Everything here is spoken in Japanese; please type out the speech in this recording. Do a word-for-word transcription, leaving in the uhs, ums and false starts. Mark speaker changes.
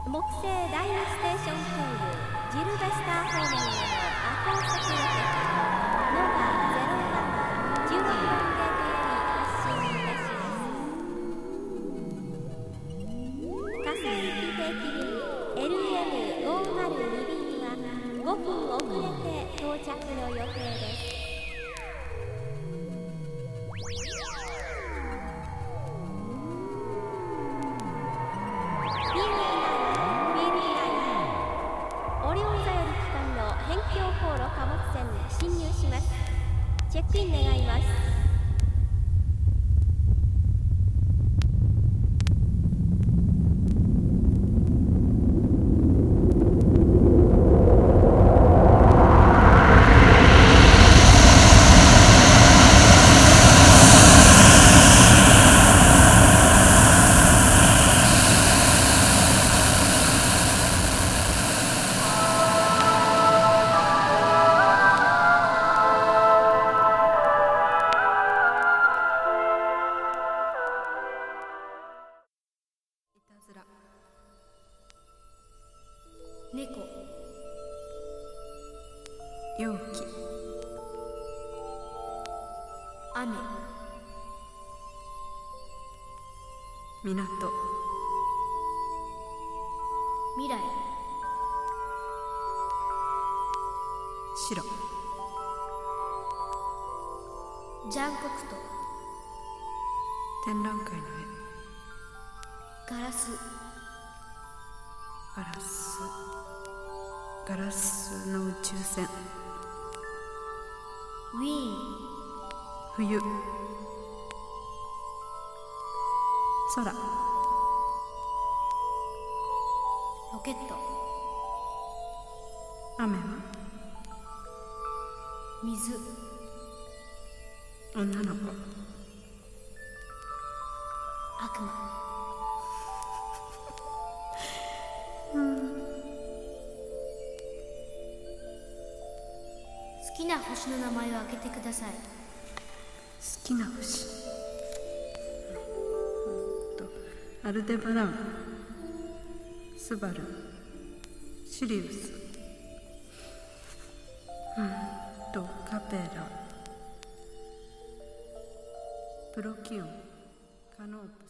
Speaker 1: 木星第二ステーション経由ジルベスター方面へのアコースティックロケットノバゼロななじゅうろくばんゲートより発進いたします。火星行き定期便 エルエムごーまるに 便はごふん遅れて到着の予定です。進入します。チェックイン願います。
Speaker 2: 猫、容器、雨、港、未来、白、ジャンコクト、
Speaker 3: 展覧会の
Speaker 2: 絵、ガラス、
Speaker 3: ガラスガラスの宇宙船、
Speaker 2: ウィーン、
Speaker 3: 冬、空、
Speaker 2: ロケット、
Speaker 3: 雨は
Speaker 2: 水、
Speaker 3: 女の子、
Speaker 2: 悪魔、好きな星の名前を挙げてください。
Speaker 3: 好きな星、うんとアルデバラン、スバル、シリウス、うんとカペラ、プロキオン、カノープ。